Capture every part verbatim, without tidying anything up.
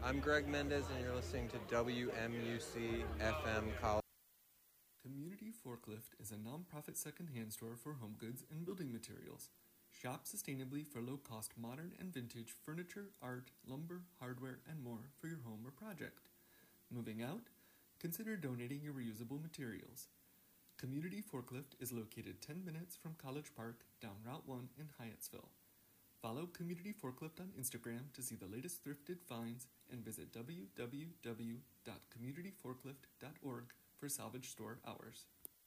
I'm Greg Mendez, and you're listening to W M U C F M College. Community Forklift is a non-profit second-hand store for home goods and building materials. Shop sustainably for low-cost modern and vintage furniture, art, lumber, hardware, and more for your home or project. Moving out? Consider donating your reusable materials. Community Forklift is located ten minutes from College Park down Route one in Hyattsville. Follow Community Forklift on Instagram to see the latest thrifted finds and visit w w w dot community forklift dot org for salvage store hours.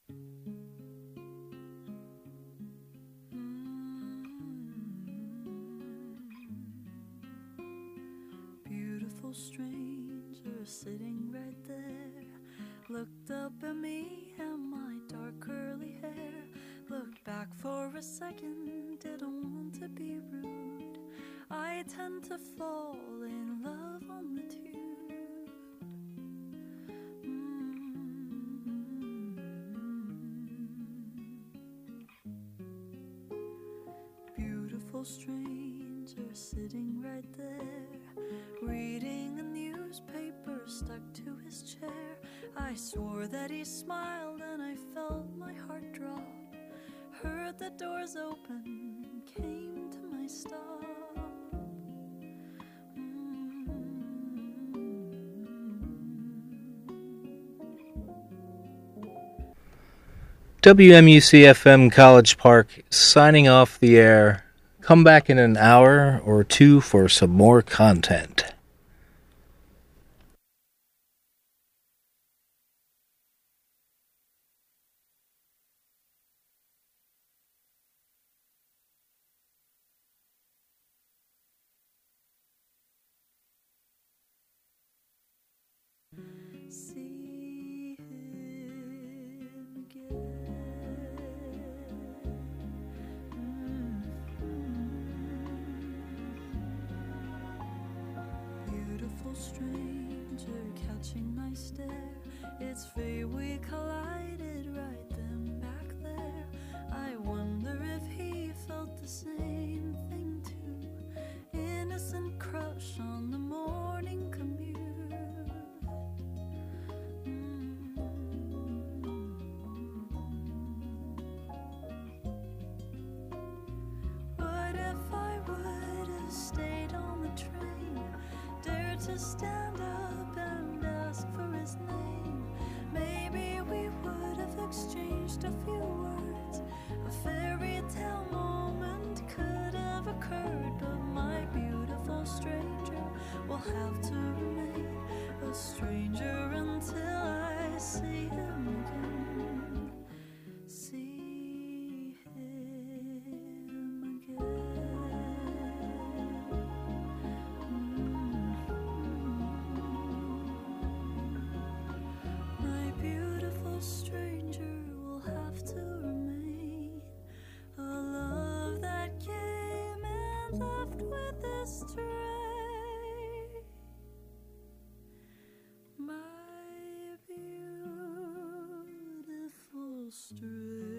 Beautiful stranger sitting right there, looked up at me and my dark curly hair, looked back for a second, didn't want to be rude. I tend to fall in love on the tube. Beautiful stranger sitting right there, reading a newspaper stuck to his chair. I swore that he smiled and I felt my heart drop. Heard the doors open, came to my stop. W M U C F M College Park signing off the air. Come back in an hour or two for some more content. See him again. Beautiful stranger catching my stare. It's fate we collided right then back there. I wonder if he felt the same thing too. Innocent crush on the morning commute. What if I would have stayed on the train, dared to stand up and ask for his name? Maybe we would have exchanged a few words. A fairy tale moment could have occurred, but my beautiful stranger will have to remain a stranger until I see him again. See him again. My beautiful stranger will have to remain a love that came and left with a stray. My beautiful stranger.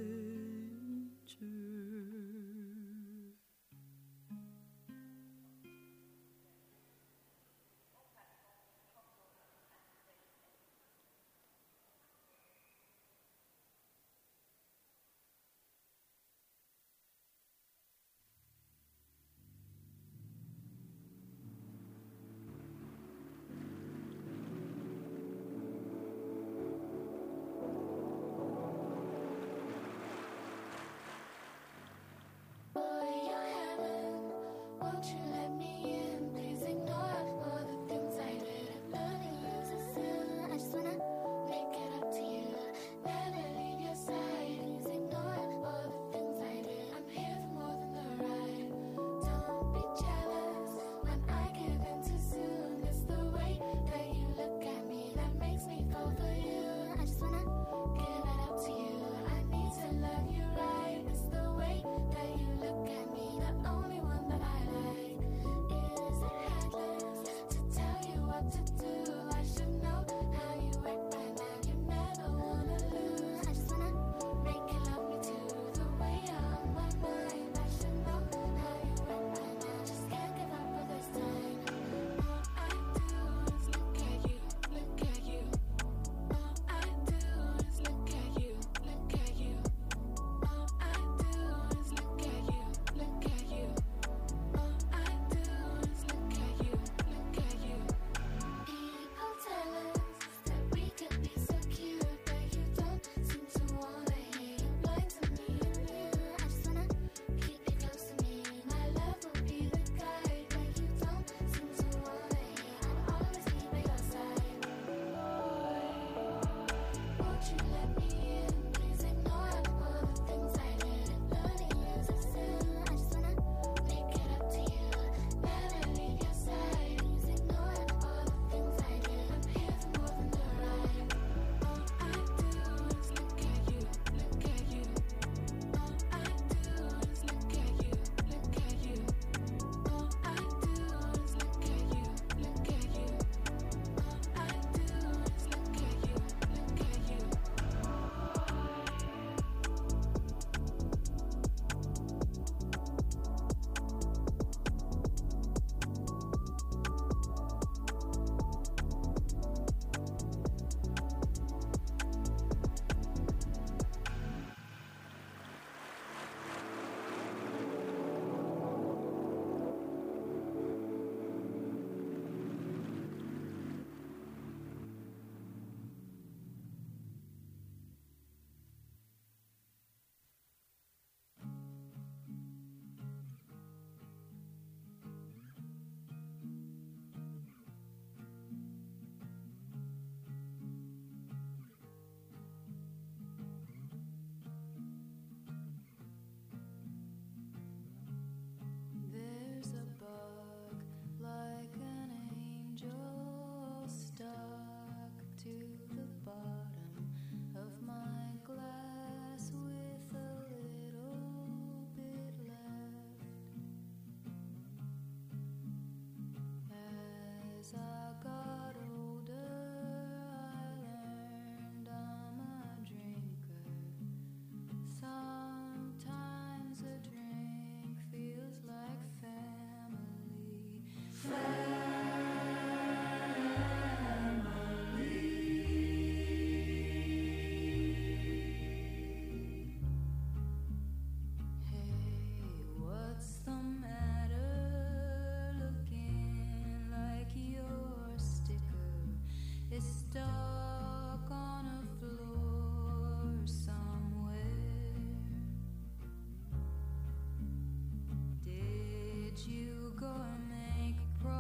or make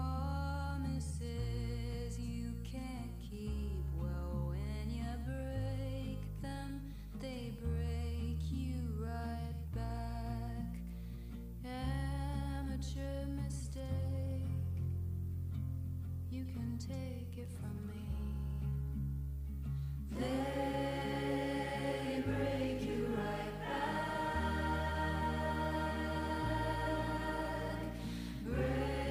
promises you can't keep. Well, when you break them, they break you right back. Amateur mistake, you can take it from me. They break you right back. Break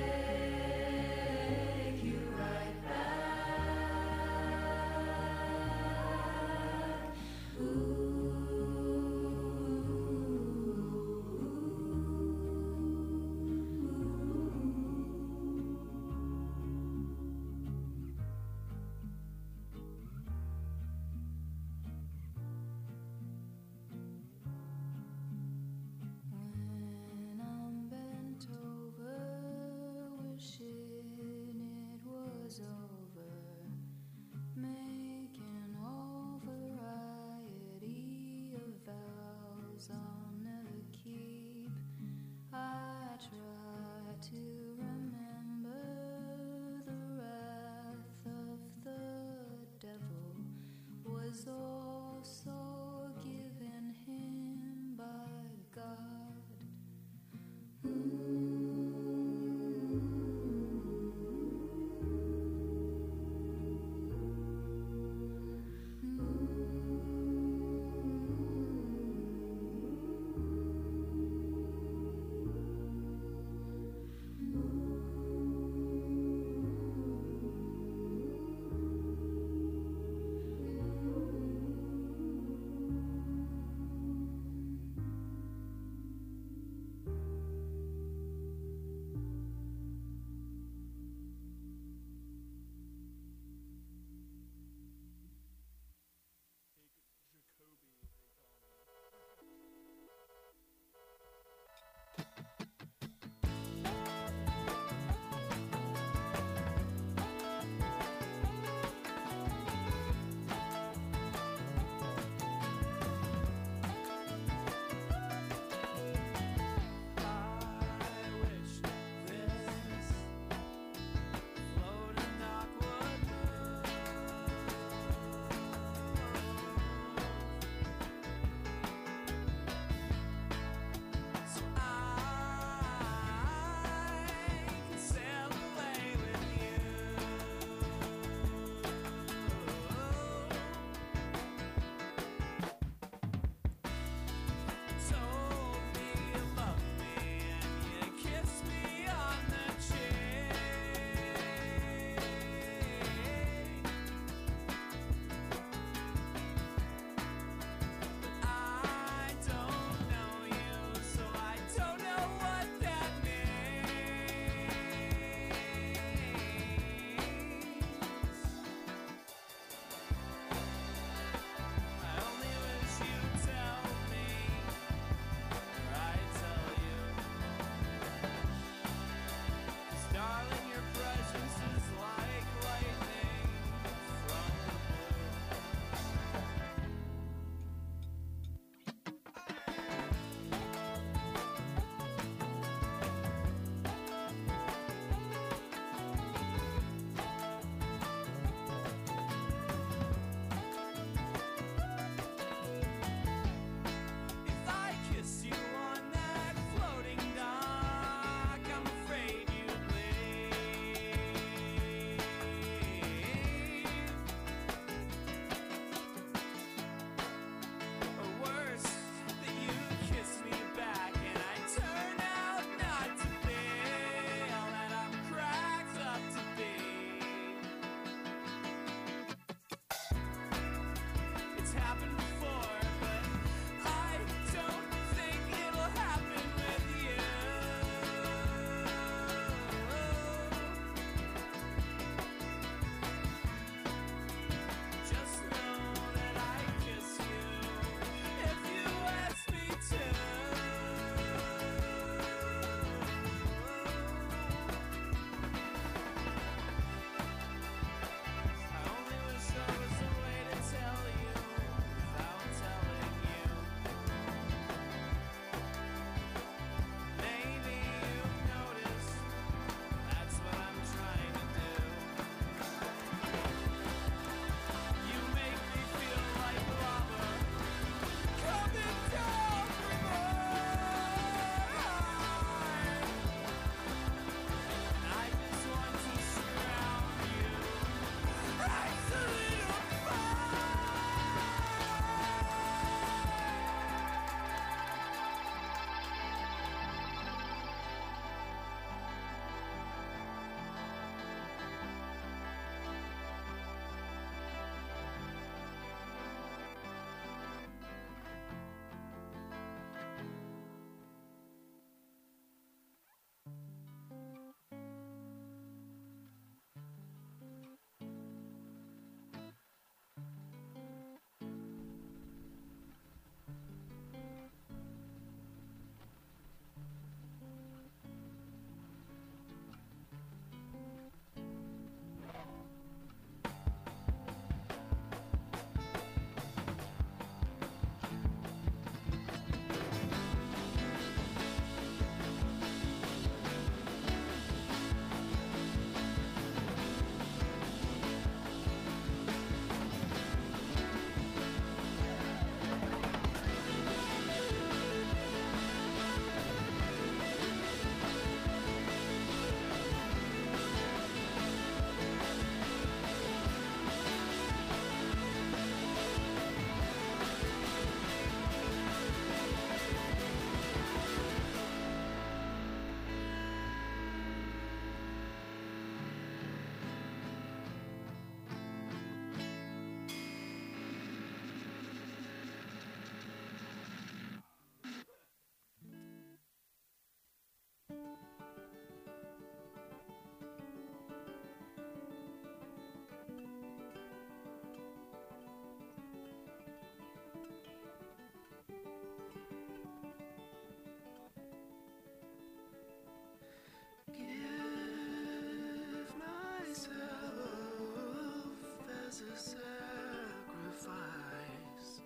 sacrifice,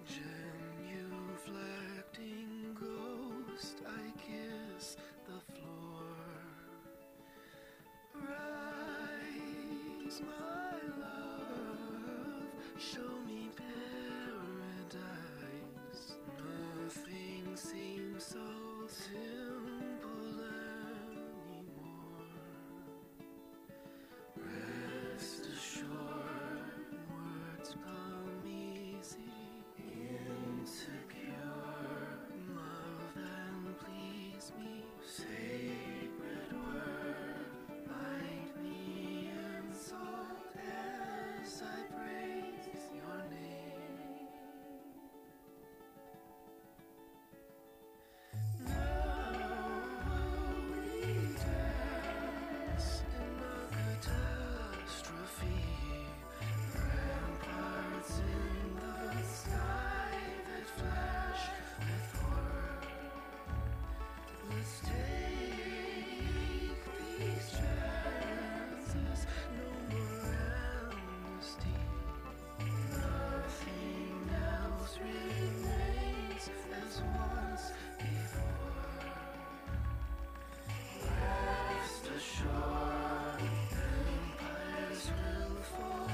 genuflecting ghost, I kiss the floor. Rise, my love, show me paradise. Nothing seems so simple anymore. Rest assured, words come easy, insecure. Love and please me, sacred word, bind me in salt as I praise your name. Now we dance in a catastrophe, ramparts in the sky that flash with horror. Let's take these chances, no more amnesty. Nothing else remains as once before. Rest assured, empires will fall,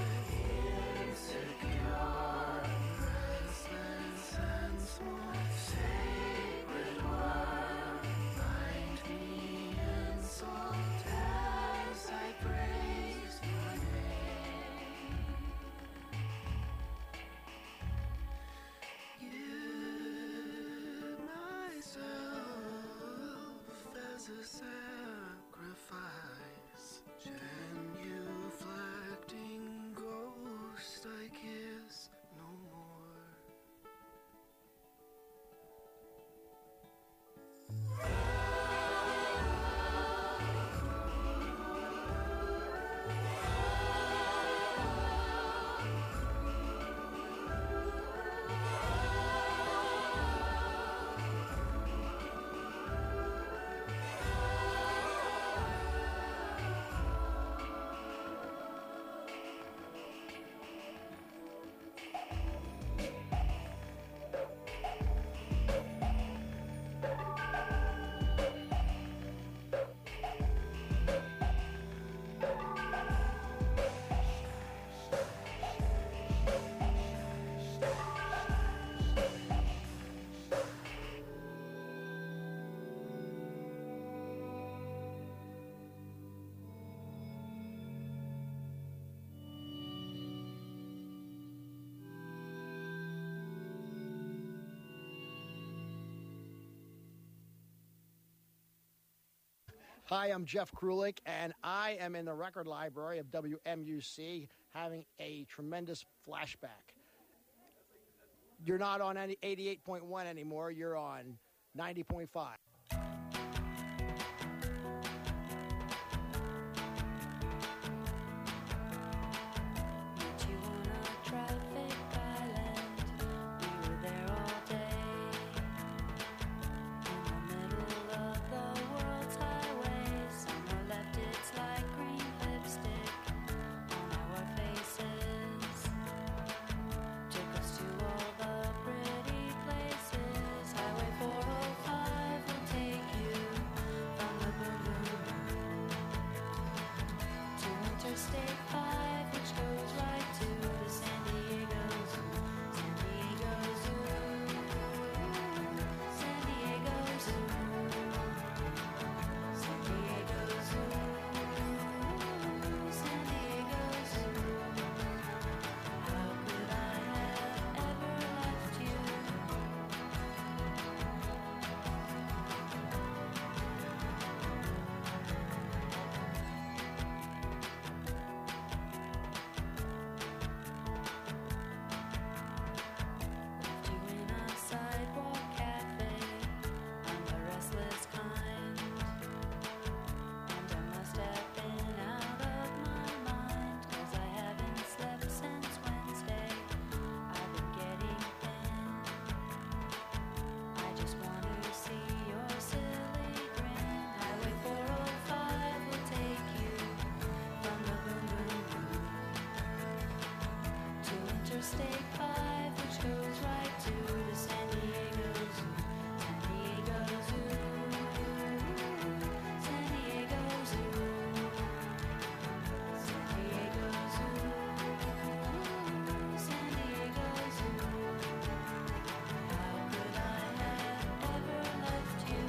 insecure, restless and small. Sacred word, bind me in salt as I praise your name. Give myself as a sacrifice, genuflecting ghost, I kiss no more. Hi, I'm Jeff Krulik, and I am in the record library of W M U C having a tremendous flashback. You're not on any eighty-eight point one anymore, you're on ninety point five. Interstate five, which goes right to the San Diego Interstate five, which goes right to the San Diego Zoo. San Diego Zoo. San Diego Zoo. San Diego Zoo. San Diego Zoo. How could I have ever left you?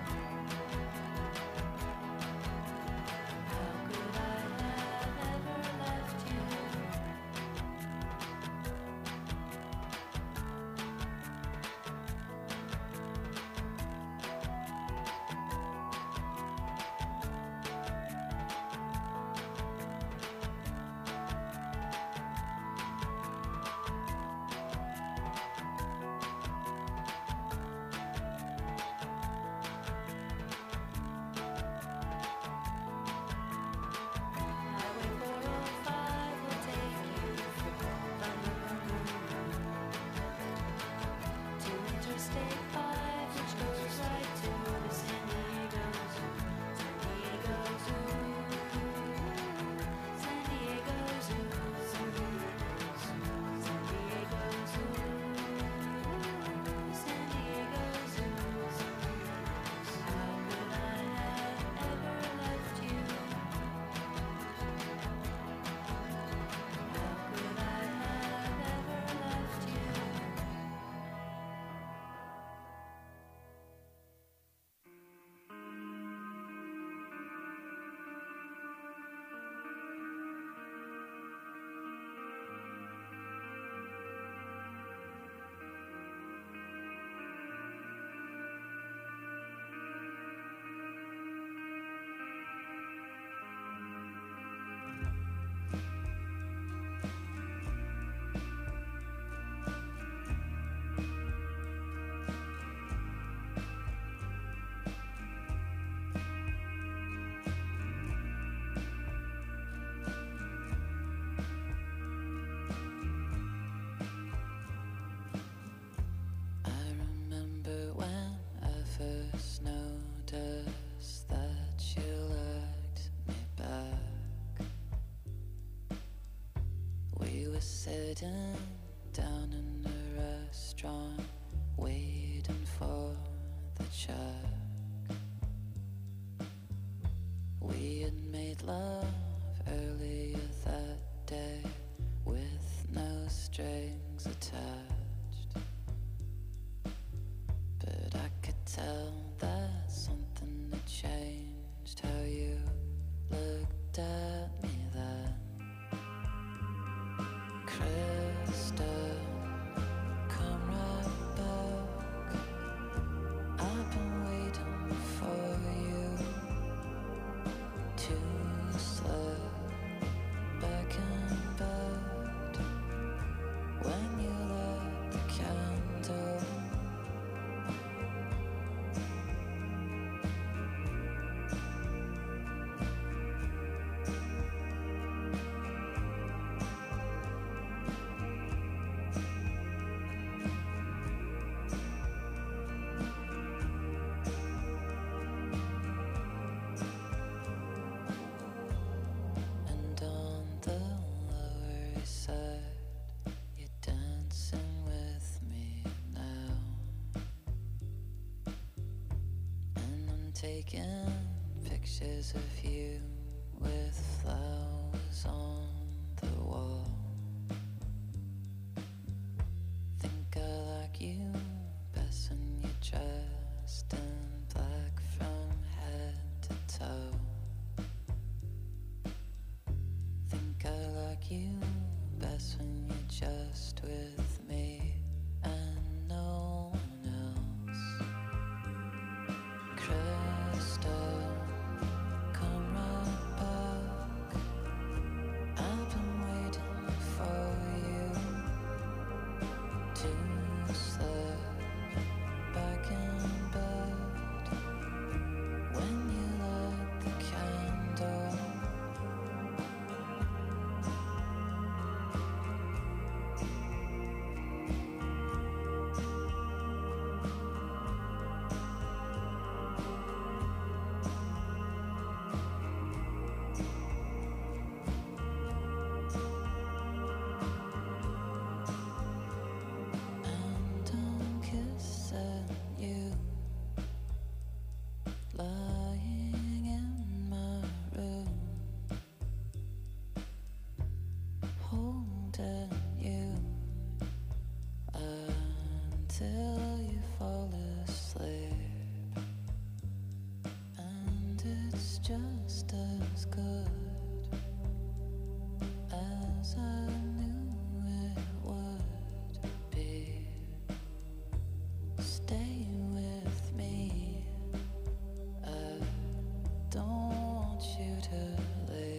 How could I have ever left you? Highway four oh five will take you from to Interstate five, which goes right to the San Diego Zoo. San Diego Zoo. San Diego Zoo. San Diego Zoo. San Diego Zoo. How could I have ever left you? How could I have ever left you? I remember when I first noticed that you liked me back. We were sitting down in a restaurant, waiting for the check. We had made love earlier that day with no strings attached. But I could tell that something had changed, how you looked at me then. Krista, come right back. I've been waiting for you to slip back in bed when you lit the candle. And on the Lower East Side, you're dancing with me now. And I'm taking pictures of you with flowers on the wall. Think I like you best when you're dressed in black from head to toe. Think I like you best when you're just with me and no one else. Krista, come right back. I've been waiting till you fall asleep, and it's just as good as I knew it would be. Stay with me, I don't want you to leave.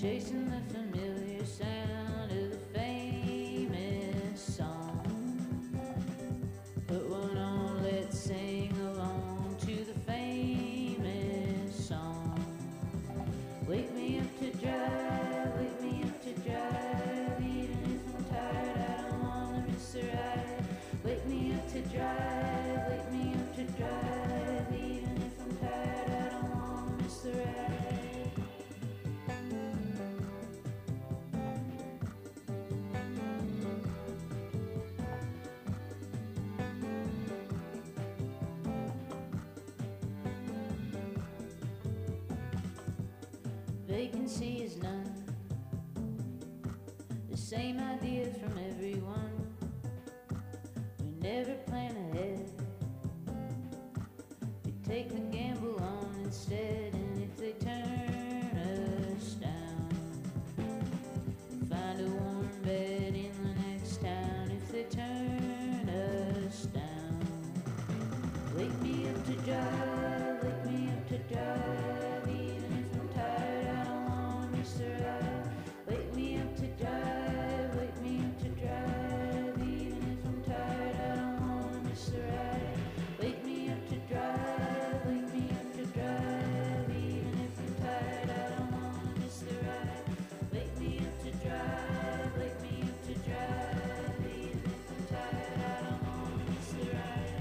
chasing the familiar sound of the famous song. Put one on, let's sing along to the famous song. Wake me up to drive, wake me up to drive, even if I'm tired, I don't wanna miss a ride. Wake me up to drive, wake me up to drive, even if I'm tired, I don't wanna miss the ride. Vacancy is none. The same ideas from everyone. We never plan ahead. We take the gamble on instead. And if they turn us down, we find a warm bed in the next town. If they turn us down, wake me up to drive, wake me up to drive, even if I'm tired, I don't wanna miss the ride. Wake me up to drive, wake me up to drive, even if I'm tired, I don't wanna miss the ride. Wake me up to drive, wake me up to drive, even if I'm tired, I don't wanna miss the ride. Wake me up to drive, wake me up to drive, even if I'm tired, I don't wanna miss the ride.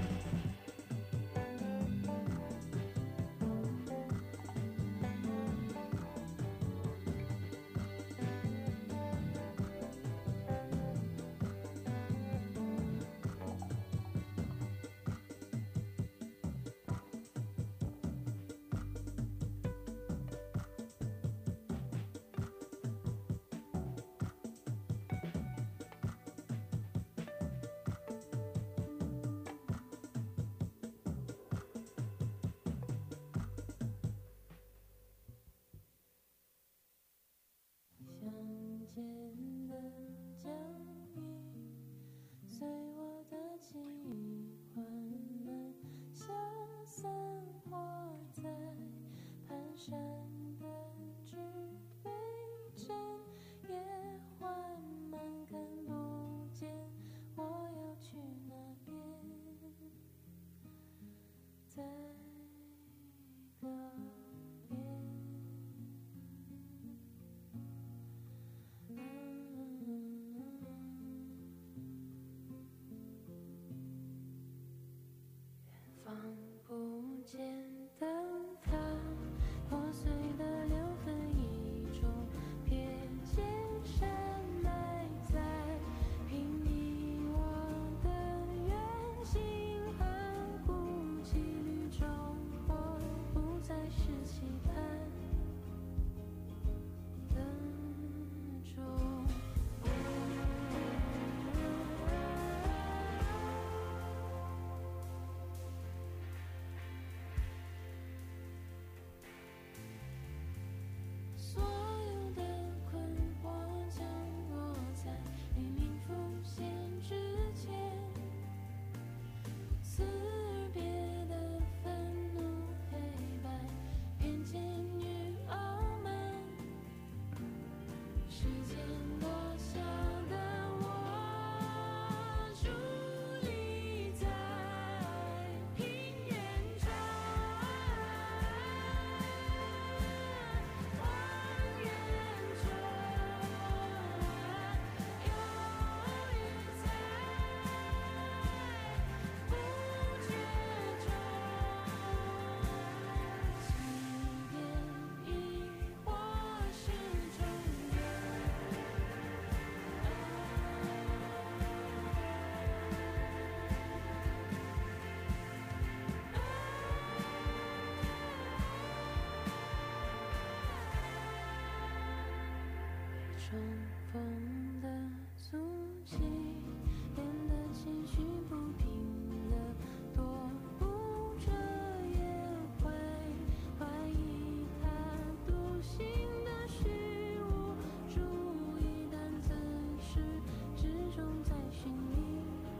重逢的足迹，变得情绪不平了，躲不着也会怀疑它独行的虚无主义，但自始至终在寻觅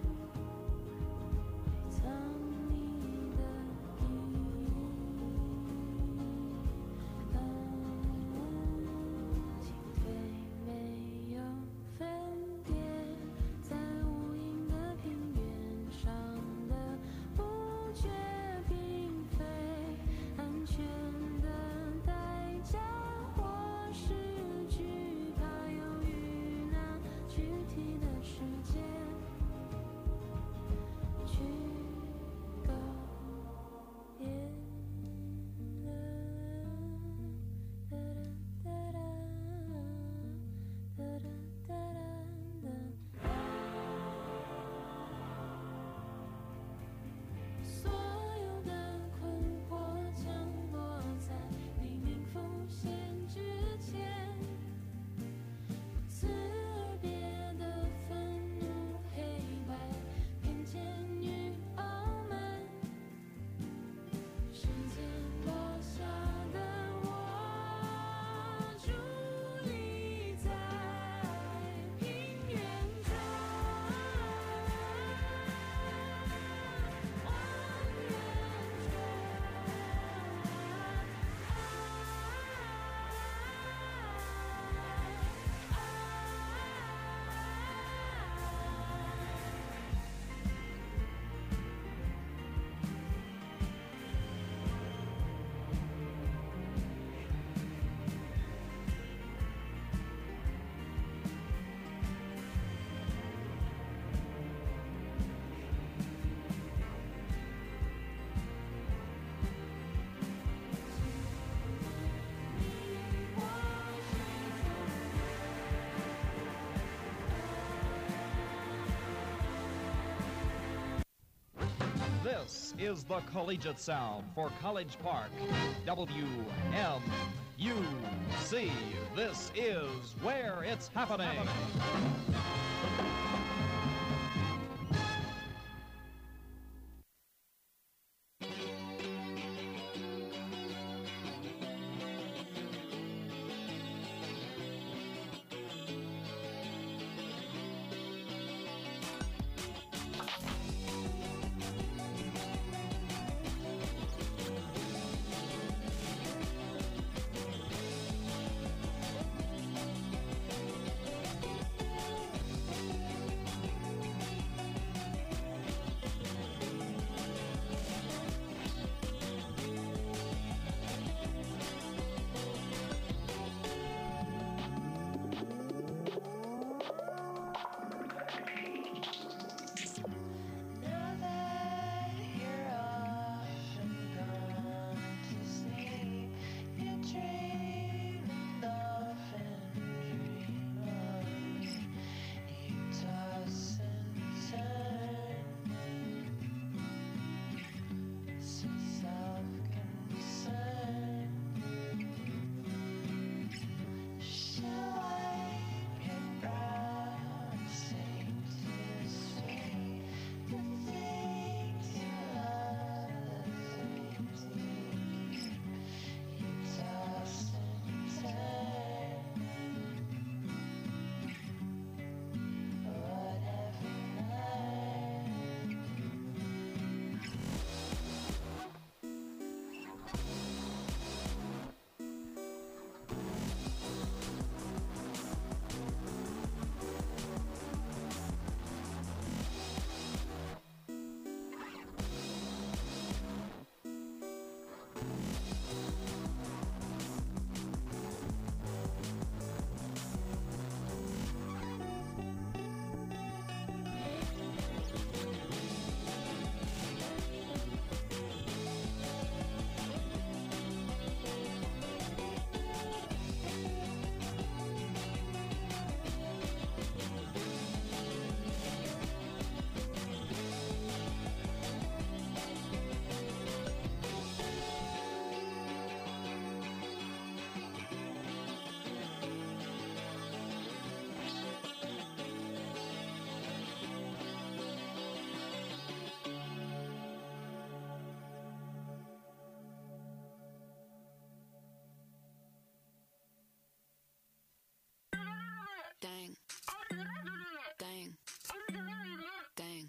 藏你的意义。安静 This is the collegiate sound for College Park. W M U C. This is where it's happening. Now that you're off and gone to sleep, you dream of and dream of. You toss and turn, so self-concerned. She'll wipe your brow and sing to his feet. The things you love, the things you keep. You toss and turn, but every night Dang. Dang. Dang.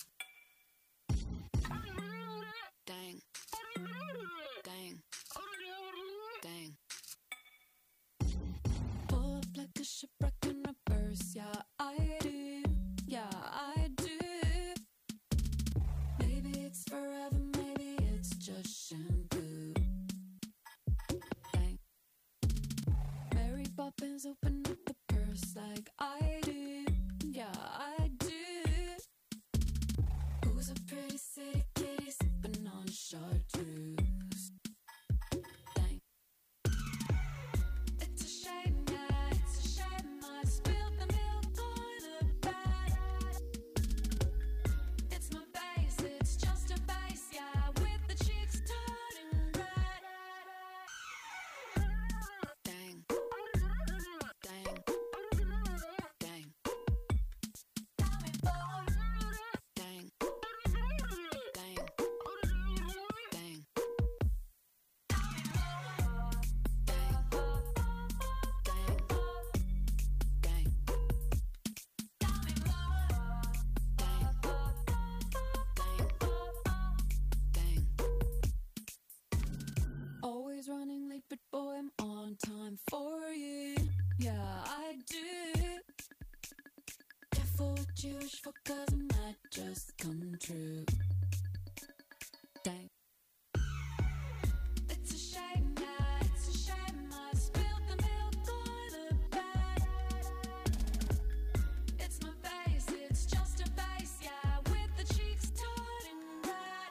Dang. Dang. Dang. Pull up like a shipwreck in reverse. Yeah, I do. Yeah, I do. Maybe it's forever, maybe it's just shampoo. Dang. Mary Poppins open up the purse like I do. Yeah, I do. Who's a pretty city kitty sipping on chartreuse? Dang. It's a shame, yeah, it's a shame I spilled the milk on the bed. It's my face, it's just a face, yeah, with the cheeks turning red. Dang. Dang. Dang. Dang. Dang. Dang. Always running late, but boy, I'm on time for you. Yeah, I do. Careful what you wish for, cause it might just come true. Dang. It's a shame, yeah, it's a shame I spilled the milk on the bed. It's my face, it's just a face, yeah, with the cheeks turning red.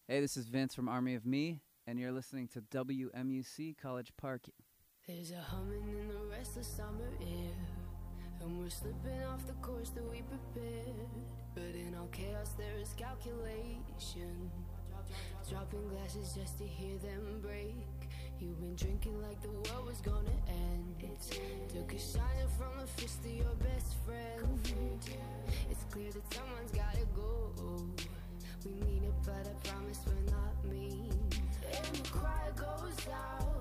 Hey, this is Vince from Army of Me, and you're listening to W M U C College Park. There's a humming in the restless summer air, and we're slipping off the course that we prepared. But in all chaos there is calculation, dropping glasses just to hear them break. You've been drinking like the world was gonna end. Took a shiner from the fist of your best friend. It's clear that someone's gotta go. We mean it, but I promise we're not mean. And the cry goes out.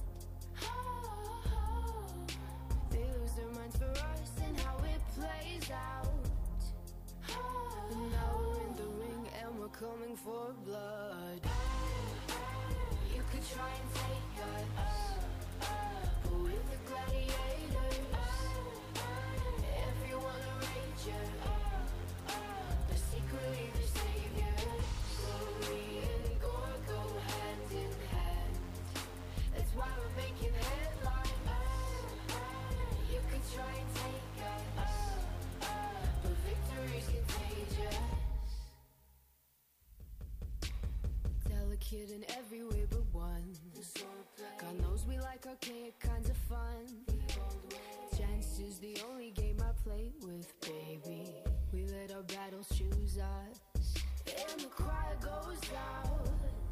They lose their minds for us and how it plays out. And now we're in the ring and we're coming for blood. You could try and take us, but with the gladiators, if you wanna rage it, but secretly the savior. Glory and gore go hand in hand. That's why we're making headlines. You could try and take us, but victory's contagious. Delicate in every way but one. God knows we like archaic kinds of fun. Chance is the only game I play with, baby. We let our battles choose us. And the cry goes out.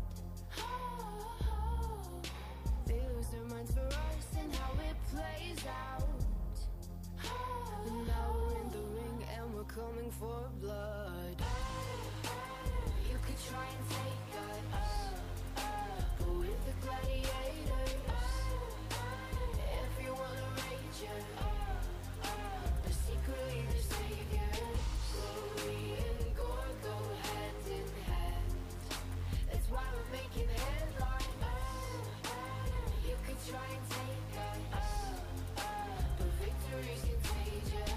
They lose their minds for us and how it plays out. And now we're in the ring and we're coming for blood. You could try and take us, but with the gladiators, if you wanna rage it, but secretly the savior. Glory and gore go hand in hand. That's why we're making headlines. You could try and take us, but victory's contagious.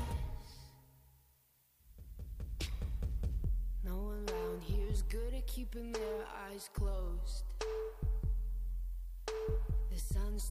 No one round here's good at keeping their eyes closed. The sun's